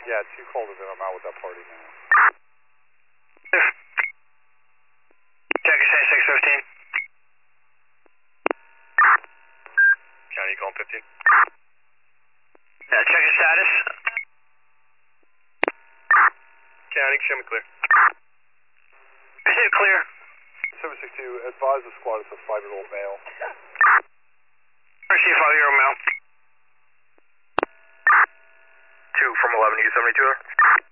Yeah, too cold to I'm out with that party now. Check say 615. County, you calling 15? Yeah, check your status. County, show me clear. I said clear. 762, advise the squad it's a 5-year-old male. Receive 5-year-old male. 2 from 11, you 72er?